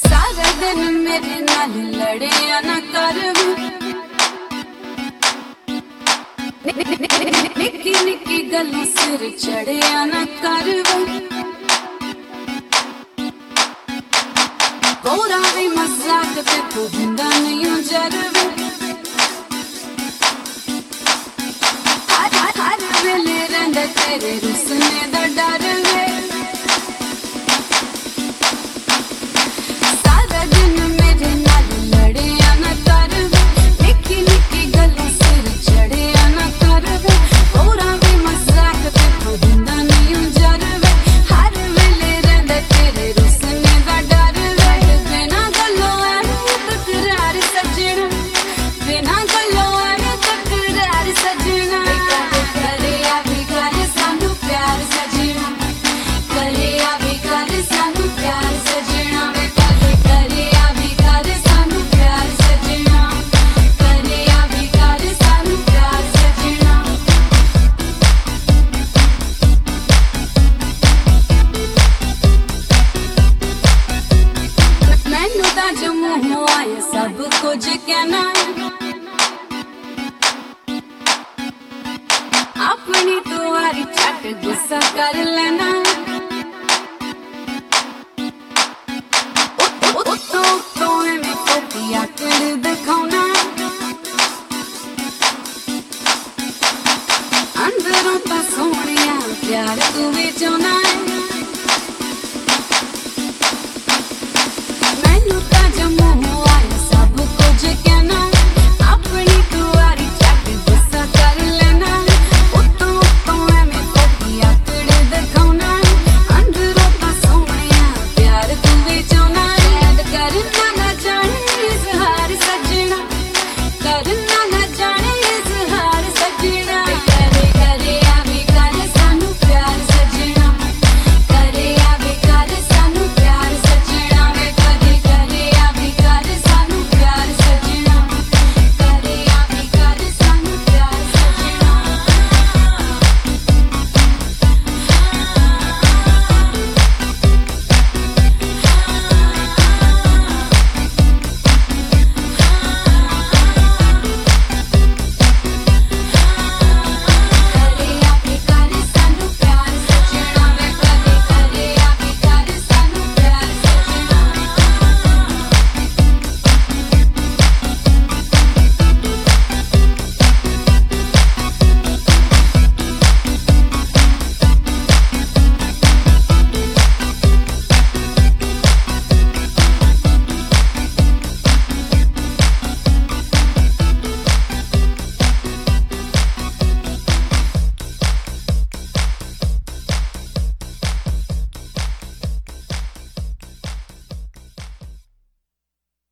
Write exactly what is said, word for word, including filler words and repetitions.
सारा दिन मेरे नाल लड़े ना कर निक्की निक्की गल्लों सिर चढ़े ना कर पूरा भी मजाक ते तू हुंदा नहीं जरवे हर हर वेले रंदा तेरे रुसने दा डर वे सब कुछ कहना अपनी तुम्हारी चट गुस्सा कर लेना।